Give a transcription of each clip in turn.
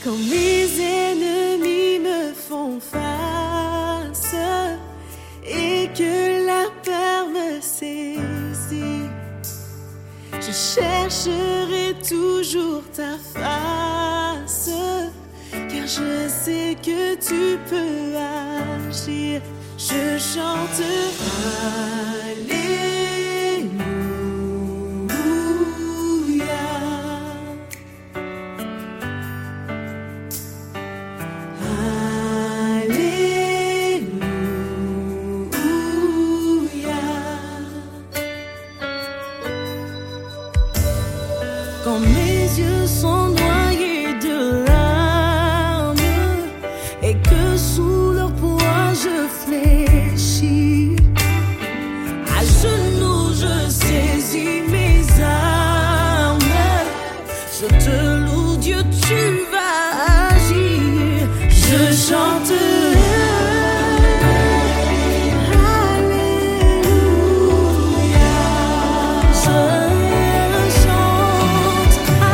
Quand mes ennemis me font face et que la peur me saisit, je chercherai toujours ta face, car je sais que tu peux agir. Je chante quand mes yeux sont noyés de larmes et que sous leur poids je fléchis, à genoux je saisis mes armes, je te loue Dieu, tu vas agir. Je chante Alléluia, je chante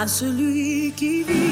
à celui qui vit.